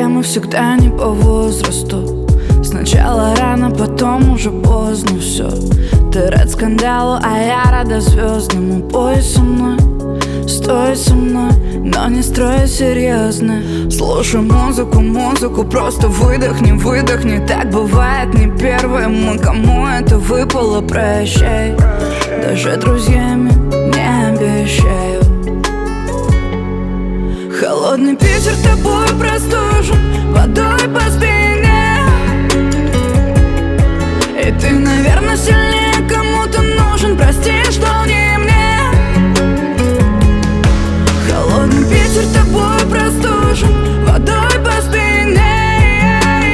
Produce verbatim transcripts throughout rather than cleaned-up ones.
проблемы всегда не по возрасту. Сначала рано, потом уже поздно все. Ты рад скандалу, а я рада звездному. Пой со мной, стой со мной, но не строй серьезно. Слушай музыку, музыку, просто выдохни, выдохни. Так бывает не первым, и кому это выпало, прощай. Даже друзьями не обещаю. Холодный Питер тобой простужен, водой по спине. И ты, наверное, сильнее кому-то нужен. Прости, что не мне. Холодный Питер тобой простужен, водой по спине.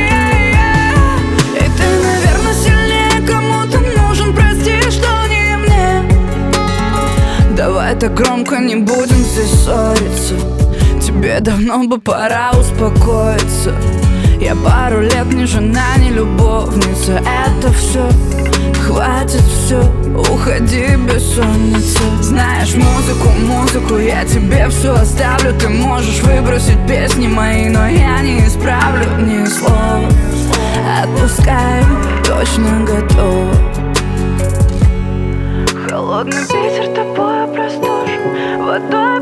И ты, наверное, сильнее кому-то нужен. Прости, что не мне. Давай так громко не будем здесь ссориться. Тебе давно бы пора успокоиться. Я пару лет не жена, не любовница. Это все, хватит все, уходи, бессонница. Знаешь музыку, музыку, я тебе все оставлю. Ты можешь выбросить песни мои, но я не исправлю ни слова. Отпускаю, точно готова. Холодный Питер тобой простужен, водой